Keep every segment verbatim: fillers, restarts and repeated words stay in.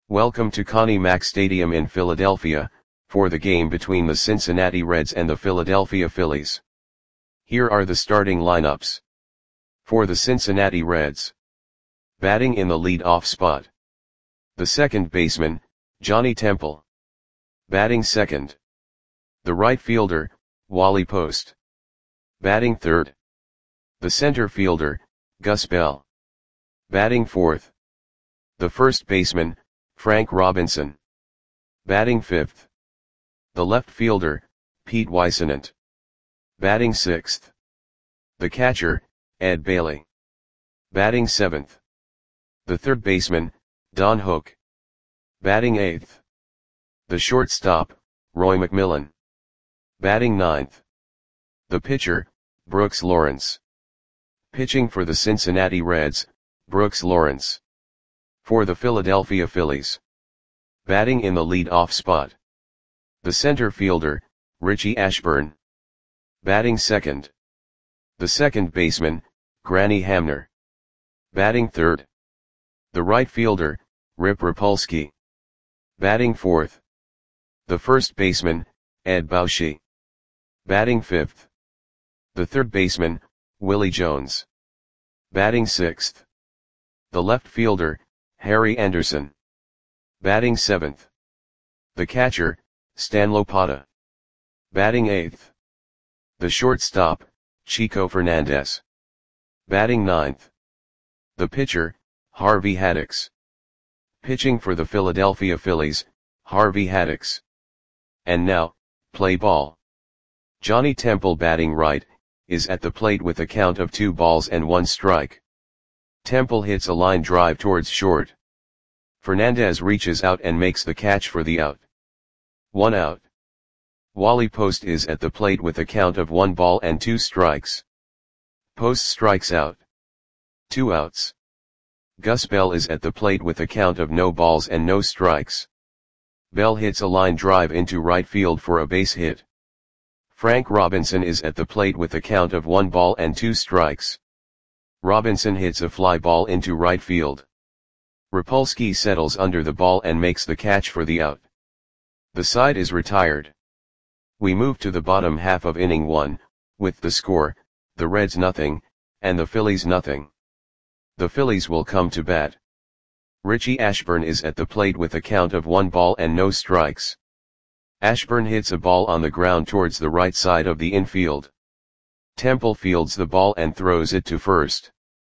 Welcome to Connie Mack Stadium in Philadelphia, for the game between the Cincinnati Reds and the Philadelphia Phillies. Here are the starting lineups. For the Cincinnati Reds. Batting in the lead-off spot. The second baseman, Johnny Temple. Batting second. The right fielder, Wally Post. Batting third. The center fielder, Gus Bell. Batting fourth. The first baseman, Frank Robinson. Batting fifth. The left fielder, Pete Whisenant. Batting sixth. The catcher, Ed Bailey. Batting seventh. The third baseman, Don Hook. Batting eighth. The shortstop, Roy McMillan. Batting ninth. The pitcher, Brooks Lawrence. Pitching for the Cincinnati Reds, Brooks Lawrence. For the Philadelphia Phillies. Batting in the lead-off spot. The center fielder, Richie Ashburn. Batting second. The second baseman, Granny Hamner. Batting third. The right fielder, Rip Rapolsky. Batting fourth. The first baseman, Ed Bauschy. Batting fifth. The third baseman, Willie Jones. Batting sixth. The left fielder, Harry Anderson. Batting seventh. The catcher, Stan Lopata. Batting eighth. The shortstop, Chico Fernandez. Batting ninth. The pitcher, Harvey Haddix. Pitching for the Philadelphia Phillies, Harvey Haddix. And now, play ball. Johnny Temple, batting right, is at the plate with a count of two balls and one strike. Temple hits a line drive towards short. Fernandez reaches out and makes the catch for the out. One out. Wally Post is at the plate with a count of one ball and two strikes. Post strikes out. Two outs. Gus Bell is at the plate with a count of no balls and no strikes. Bell hits a line drive into right field for a base hit. Frank Robinson is at the plate with a count of one ball and two strikes. Robinson hits a fly ball into right field. Rapolsky settles under the ball and makes the catch for the out. The side is retired. We move to the bottom half of inning one, with the score, the Reds nothing, and the Phillies nothing. The Phillies will come to bat. Richie Ashburn is at the plate with a count of one ball and no strikes. Ashburn hits a ball on the ground towards the right side of the infield. Temple fields the ball and throws it to first.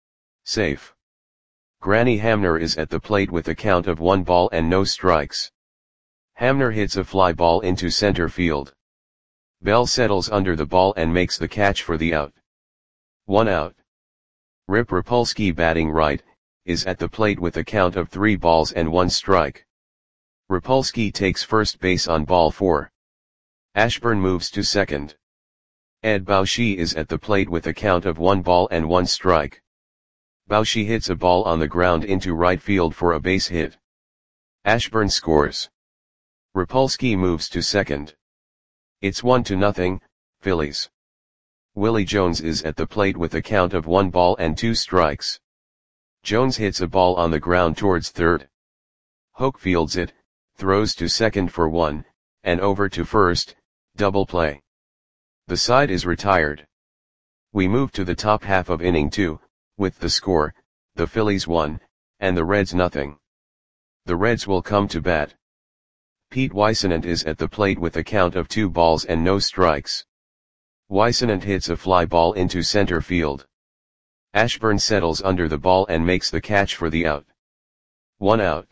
Safe. Granny Hamner is at the plate with a count of one ball and no strikes. Hamner hits a fly ball into center field. Bell settles under the ball and makes the catch for the out. One out. Rip Rapolsky, batting right, is at the plate with a count of three balls and one strike. Rapolsky takes first base on ball four. Ashburn moves to second. Ed Bauschy is at the plate with a count of one ball and one strike. Bauschy hits a ball on the ground into right field for a base hit. Ashburn scores. Rapolsky moves to second. It's one to nothing, Phillies. Willie Jones is at the plate with a count of one ball and two strikes. Jones hits a ball on the ground towards third. Hook fields it, throws to second for one, and over to first, double play. The side is retired. We move to the top half of inning two, with the score, the Phillies one, and the Reds nothing. The Reds will come to bat. Pete Whisenant is at the plate with a count of two balls and no strikes. Whisenant hits a fly ball into center field. Ashburn settles under the ball and makes the catch for the out. One out.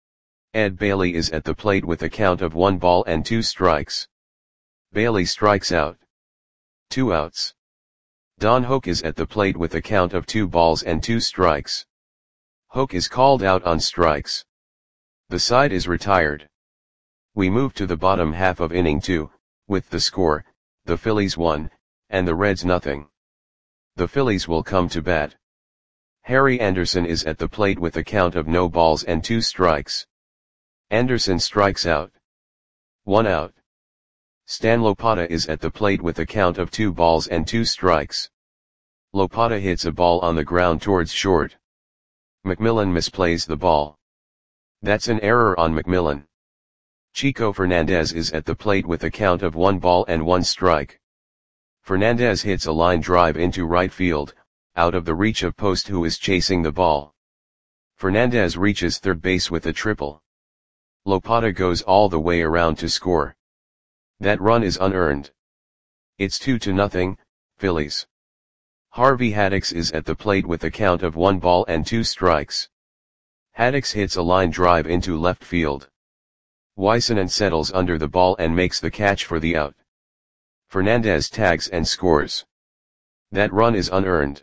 Ed Bailey is at the plate with a count of one ball and two strikes. Bailey strikes out. Two outs. Don Hook is at the plate with a count of two balls and two strikes. Hook is called out on strikes. The side is retired. We move to the bottom half of inning two, with the score, the Phillies one, and the Reds nothing. The Phillies will come to bat. Harry Anderson is at the plate with a count of no balls and two strikes. Anderson strikes out. One out. Stan Lopata is at the plate with a count of two balls and two strikes. Lopata hits a ball on the ground towards short. McMillan misplays the ball. That's an error on McMillan. Chico Fernandez is at the plate with a count of one ball and one strike. Fernandez hits a line drive into right field, out of the reach of Post, who is chasing the ball. Fernandez reaches third base with a triple. Lopata goes all the way around to score. That run is unearned. It's two to nothing, Phillies. Harvey Haddix is at the plate with a count of one ball and two strikes. Haddix hits a line drive into left field. Wysenan settles under the ball and makes the catch for the out. Fernandez tags and scores. That run is unearned.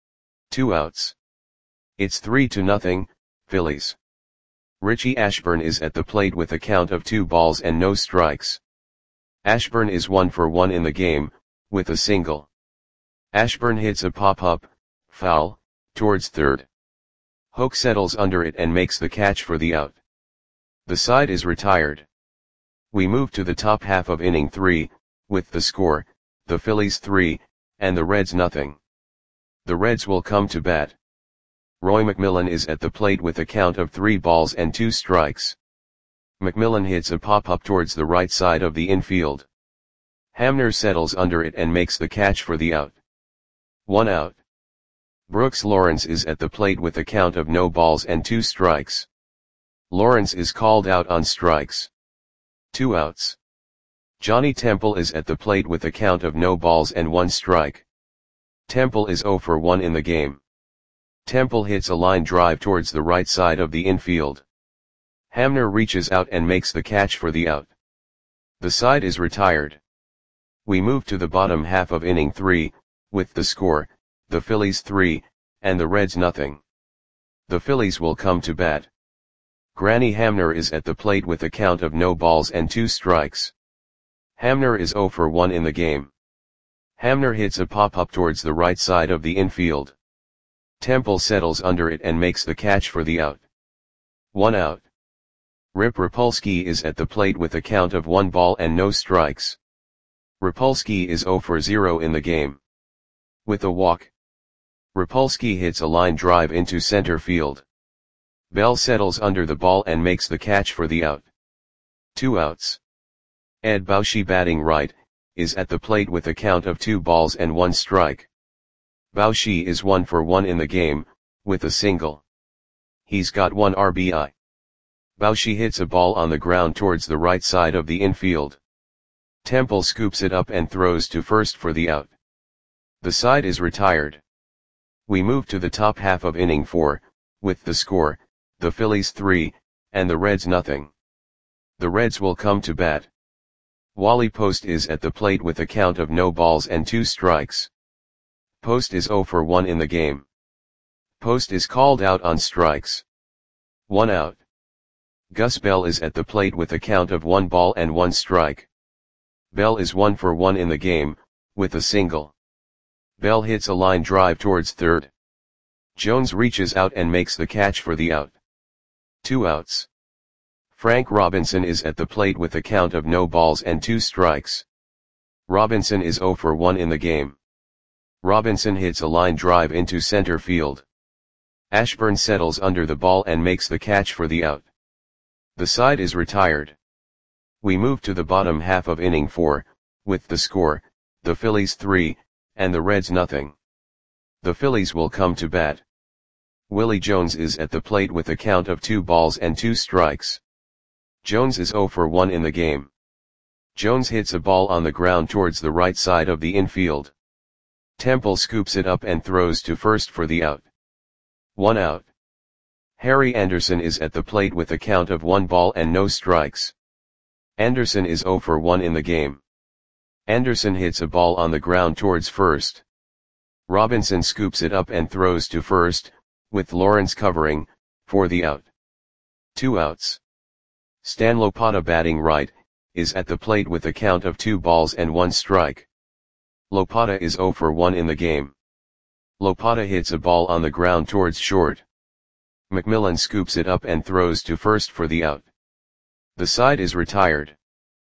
Two outs. It's three to nothing, Phillies. Richie Ashburn is at the plate with a count of two balls and no strikes. Ashburn is one for one in the game, with a single. Ashburn hits a pop-up, foul, towards third. Hoke settles under it and makes the catch for the out. The side is retired. We move to the top half of inning three, with the score, the Phillies three, and the Reds nothing. The Reds will come to bat. Roy McMillan is at the plate with a count of three balls and two strikes. McMillan hits a pop-up towards the right side of the infield. Hamner settles under it and makes the catch for the out. One out. Brooks Lawrence is at the plate with a count of no balls and two strikes. Lawrence is called out on strikes. Two outs. Johnny Temple is at the plate with a count of no balls and one strike. Temple is zero for one in the game. Temple hits a line drive towards the right side of the infield. Hamner reaches out and makes the catch for the out. The side is retired. We move to the bottom half of inning three, with the score, the Phillies three, and the Reds nothing. The Phillies will come to bat. Granny Hamner is at the plate with a count of no balls and two strikes. Hamner is zero for one in the game. Hamner hits a pop-up towards the right side of the infield. Temple settles under it and makes the catch for the out. One out. Rip Rapolsky is at the plate with a count of one ball and no strikes. Rapolsky is zero for zero in the game. With a walk. Rapolsky hits a line drive into center field. Bell settles under the ball and makes the catch for the out. Two outs. Ed Bauschy, batting right, is at the plate with a count of two balls and one strike. Bauschy is one for one in the game, with a single. He's got one R B I. Bauschy hits a ball on the ground towards the right side of the infield. Temple scoops it up and throws to first for the out. The side is retired. We move to the top half of inning four, with the score, the Phillies three, and the Reds nothing. The Reds will come to bat. Wally Post is at the plate with a count of no balls and two strikes. Post is zero for one in the game. Post is called out on strikes. One out. Gus Bell is at the plate with a count of one ball and one strike. Bell is one for one in the game, with a single. Bell hits a line drive towards third. Jones reaches out and makes the catch for the out. Two outs. Frank Robinson is at the plate with a count of no balls and two strikes. Robinson is zero for one in the game. Robinson hits a line drive into center field. Ashburn settles under the ball and makes the catch for the out. The side is retired. We move to the bottom half of inning four, with the score, the Phillies three, and the Reds nothing. The Phillies will come to bat. Willie Jones is at the plate with a count of two balls and two strikes. Jones is zero for one in the game. Jones hits a ball on the ground towards the right side of the infield. Temple scoops it up and throws to first for the out. One out. Harry Anderson is at the plate with a count of one ball and no strikes. Anderson is zero for one in the game. Anderson hits a ball on the ground towards first. Robinson scoops it up and throws to first, with Lawrence covering, for the out. Two outs. Stan Lopata, batting right, is at the plate with a count of two balls and one strike. Lopata is zero for one in the game. Lopata hits a ball on the ground towards short. McMillan scoops it up and throws to first for the out. The side is retired.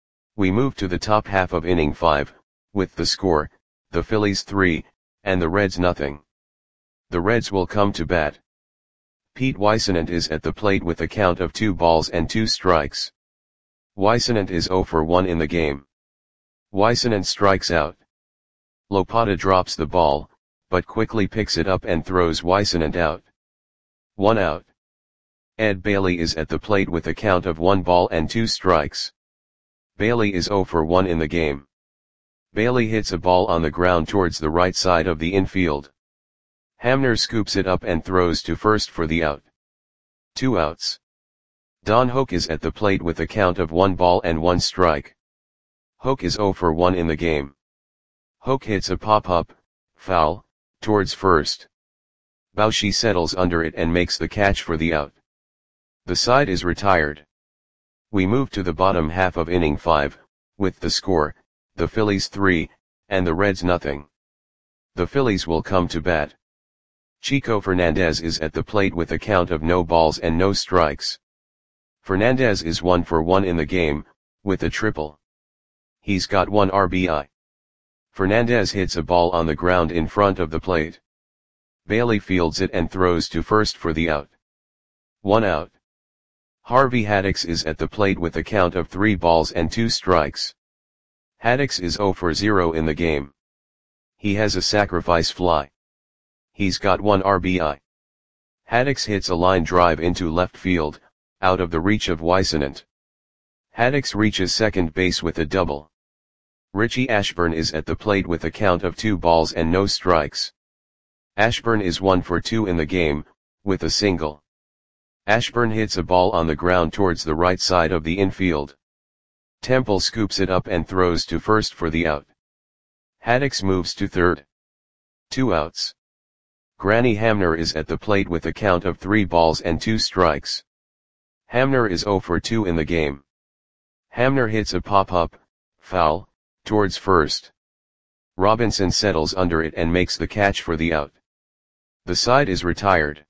We move to the top half of inning five, with the score, the Phillies three, and the Reds nothing. The Reds will come to bat. Pete Weissenant is at the plate with a count of two balls and two strikes. Weissenant is zero for one in the game. Weissenant strikes out. Lopata drops the ball, but quickly picks it up and throws Weissenant out. One out. Ed Bailey is at the plate with a count of one ball and two strikes. Bailey is zero for one in the game. Bailey hits a ball on the ground towards the right side of the infield. Hamner scoops it up and throws to first for the out. Two outs. Don Hoak is at the plate with a count of one ball and one strike. Hoak is zero for one in the game. Hoak hits a pop-up, foul, towards first. Bauchi settles under it and makes the catch for the out. The side is retired. We move to the bottom half of inning five, with the score, the Phillies three, and the Reds nothing. The Phillies will come to bat. Chico Fernandez is at the plate with a count of no balls and no strikes. Fernandez is one for one in the game, with a triple. He's got one R B I. Fernandez hits a ball on the ground in front of the plate. Bailey fields it and throws to first for the out. One out. Harvey Haddix is at the plate with a count of three balls and two strikes. Haddix is zero for zero in the game. He has a sacrifice fly. He's got one R B I. Haddix hits a line drive into left field, out of the reach of Weissenant. Haddix reaches second base with a double. Richie Ashburn is at the plate with a count of two balls and no strikes. Ashburn is one for two in the game, with a single. Ashburn hits a ball on the ground towards the right side of the infield. Temple scoops it up and throws to first for the out. Haddix moves to third. Two outs. Granny Hamner is at the plate with a count of three balls and two strikes. Hamner is zero for two in the game. Hamner hits a pop-up, foul, towards first. Robinson settles under it and makes the catch for the out. The side is retired.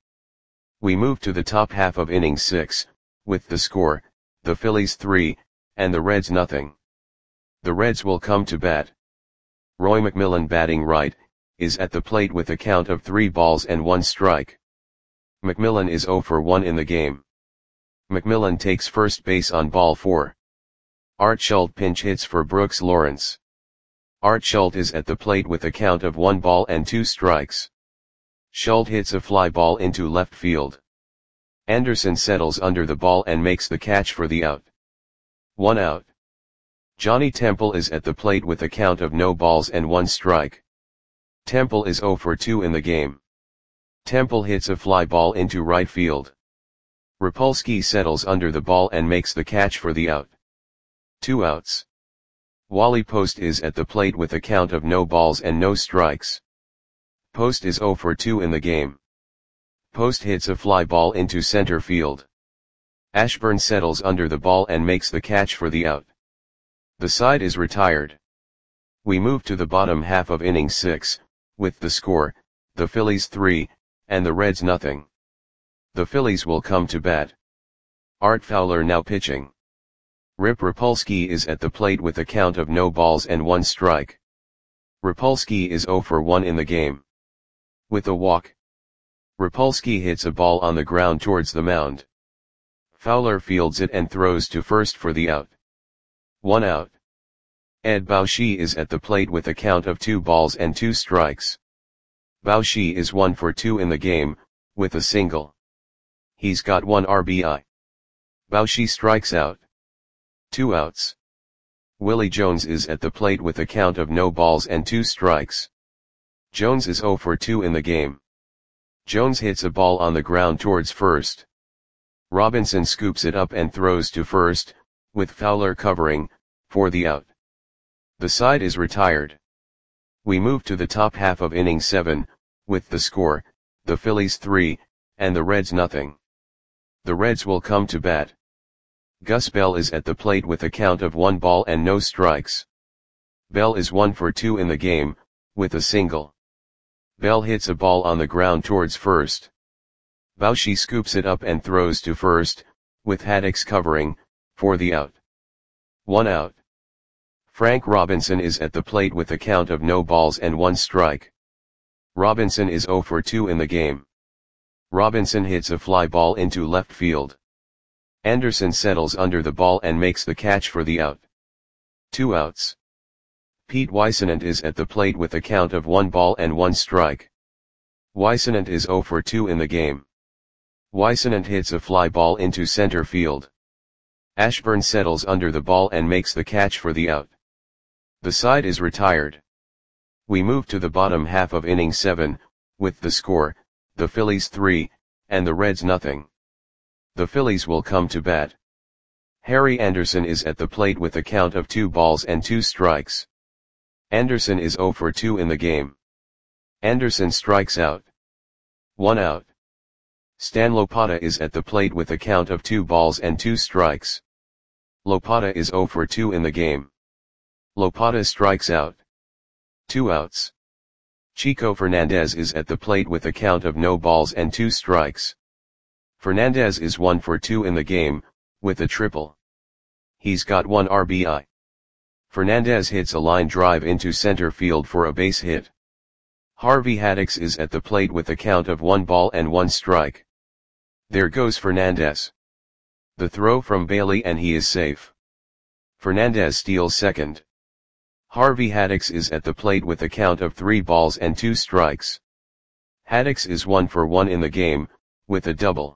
We move to the top half of inning six, with the score, the Phillies three, and the Reds nothing. The Reds will come to bat. Roy McMillan, batting right, is at the plate with a count of three balls and one strike. McMillan is zero for one in the game. McMillan takes first base on ball four. Art Schultz pinch hits for Brooks Lawrence. Art Schultz is at the plate with a count of one ball and two strikes. Schultz hits a fly ball into left field. Anderson settles under the ball and makes the catch for the out. One out. Johnny Temple is at the plate with a count of no balls and one strike. Temple is zero for two in the game. Temple hits a fly ball into right field. Rapolsky settles under the ball and makes the catch for the out. Two outs. Wally Post is at the plate with a count of no balls and no strikes. Post is zero for two in the game. Post hits a fly ball into center field. Ashburn settles under the ball and makes the catch for the out. The side is retired. We move to the bottom half of inning six, with the score, the Phillies three, and the Reds nothing. The Phillies will come to bat. Art Fowler now pitching. Rip Rapolsky is at the plate with a count of no balls and one strike. Rapolsky is zero for one in the game. With a walk. Rapolsky hits a ball on the ground towards the mound. Fowler fields it and throws to first for the out. One out. Ed Bauchi is at the plate with a count of two balls and two strikes. Bauchi is one for two in the game, with a single. He's got one R B I. Bauchi strikes out. Two outs. Willie Jones is at the plate with a count of no balls and two strikes. Jones is zero for two in the game. Jones hits a ball on the ground towards first. Robinson scoops it up and throws to first, with Fowler covering, for the out. The side is retired. We move to the top half of inning seven, with the score, the Phillies three, and the Reds nothing. The Reds will come to bat. Gus Bell is at the plate with a count of one ball and no strikes. Bell is one for two in the game, with a single. Bell hits a ball on the ground towards first. Bauchi scoops it up and throws to first, with Haddix covering, for the out. One out. Frank Robinson is at the plate with a count of no balls and one strike. Robinson is zero for two in the game. Robinson hits a fly ball into left field. Anderson settles under the ball and makes the catch for the out. Two outs. Pete Weissenant is at the plate with a count of one ball and one strike. Weissenant is zero for two in the game. Weissenant hits a fly ball into center field. Ashburn settles under the ball and makes the catch for the out. The side is retired. We move to the bottom half of inning seven, with the score, the Phillies three, and the Reds nothing. The Phillies will come to bat. Harry Anderson is at the plate with a count of two balls and two strikes. Anderson is zero for two in the game. Anderson strikes out. One out. Stan Lopata is at the plate with a count of two balls and two strikes. Lopata is zero for two in the game. Lopata strikes out. Two outs. Chico Fernandez is at the plate with a count of no balls and two strikes. Fernandez is one for two in the game, with a triple. He's got one R B I. Fernandez hits a line drive into center field for a base hit. Harvey Haddix is at the plate with a count of one ball and one strike. There goes Fernandez. The throw from Bailey and he is safe. Fernandez steals second. Harvey Haddix is at the plate with a count of three balls and two strikes. Haddix is one for one in the game, with a double.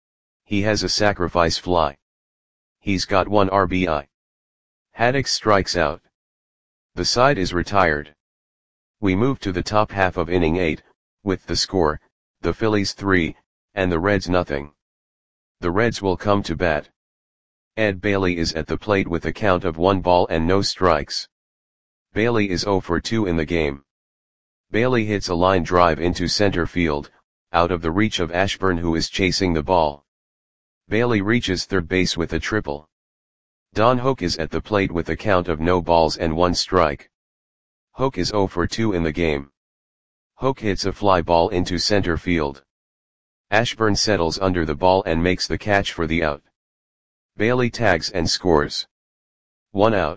He has a sacrifice fly. He's got one R B I. Haddix strikes out. The side is retired. We move to the top half of inning eight, with the score, the Phillies three, and the Reds nothing. The Reds will come to bat. Ed Bailey is at the plate with a count of one ball and no strikes. Bailey is zero for two in the game. Bailey hits a line drive into center field, out of the reach of Ashburn who is chasing the ball. Bailey reaches third base with a triple. Don Hoak is at the plate with a count of no balls and one strike. Hoak is zero for two in the game. Hoak hits a fly ball into center field. Ashburn settles under the ball and makes the catch for the out. Bailey tags and scores. One out.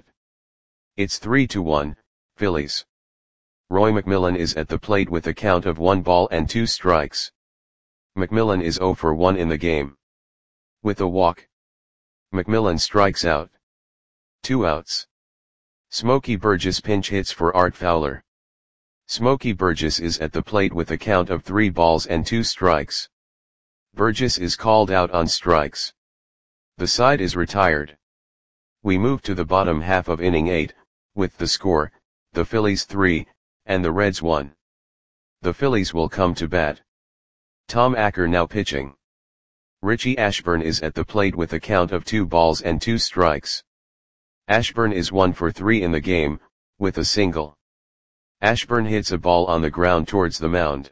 It's three to one, Phillies. Roy McMillan is at the plate with a count of one ball and two strikes. McMillan is zero for one in the game. With a walk. McMillan strikes out. Two outs. Smokey Burgess pinch hits for Art Fowler. Smokey Burgess is at the plate with a count of three balls and two strikes. Burgess is called out on strikes. The side is retired. We move to the bottom half of inning eight, with the score, the Phillies three, and the Reds one. The Phillies will come to bat. Tom Acker now pitching. Richie Ashburn is at the plate with a count of two balls and two strikes. Ashburn is one for three in the game, with a single. Ashburn hits a ball on the ground towards the mound.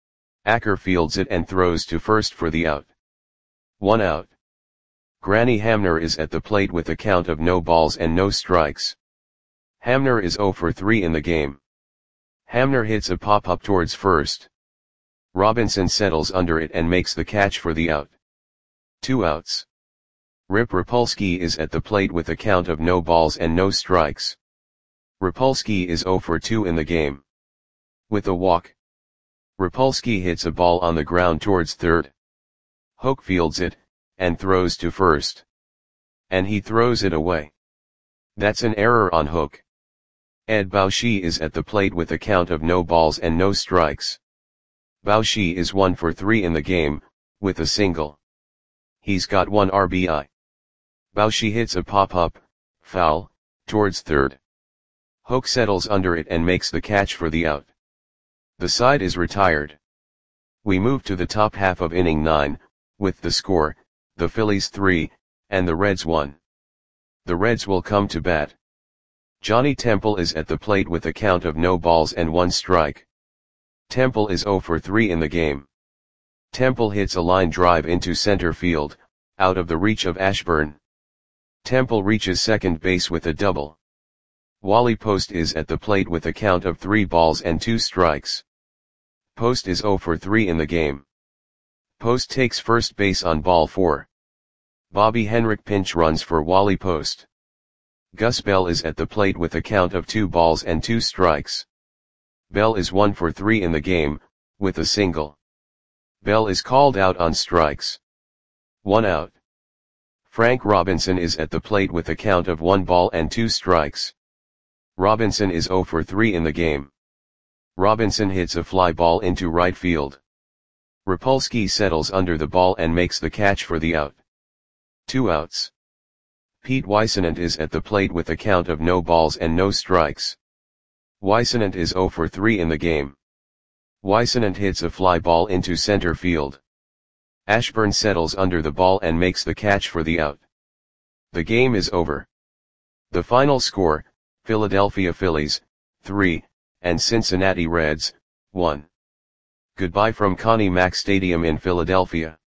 Acker fields it and throws to first for the out. One out. Granny Hamner is at the plate with a count of no balls and no strikes. Hamner is zero for three in the game. Hamner hits a pop-up towards first. Robinson settles under it and makes the catch for the out. Two outs. Rip Rapolsky is at the plate with a count of no balls and no strikes. Rapolsky is zero for two in the game. With a walk. Rapolsky hits a ball on the ground towards third. Hoak fields it, and throws to first. And he throws it away. That's an error on Hoak. Ed Baushi is at the plate with a count of no balls and no strikes. Baushi is one for three in the game, with a single. He's got one R B I. Baushi hits a pop-up, foul, towards third. Hoak settles under it and makes the catch for the out. The side is retired. We move to the top half of inning nine, with the score, the Phillies three, and the Reds one. The Reds will come to bat. Johnny Temple is at the plate with a count of no balls and one strike. Temple is zero for three in the game. Temple hits a line drive into center field, out of the reach of Ashburn. Temple reaches second base with a double. Wally Post is at the plate with a count of three balls and two strikes. Post is zero for three in the game. Post takes first base on ball four. Bobby Henrik pinch runs for Wally Post. Gus Bell is at the plate with a count of two balls and two strikes. Bell is one for three in the game, with a single. Bell is called out on strikes. One out. Frank Robinson is at the plate with a count of one ball and two strikes. Robinson is zero for three in the game. Robinson hits a fly ball into right field. Rapolsky settles under the ball and makes the catch for the out. Two outs. Pete Weissenant is at the plate with a count of no balls and no strikes. Weissenant is zero for three in the game. Weissenant hits a fly ball into center field. Ashburn settles under the ball and makes the catch for the out. The game is over. The final score, Philadelphia Phillies, three, and Cincinnati Reds, one. Goodbye from Connie Mack Stadium in Philadelphia.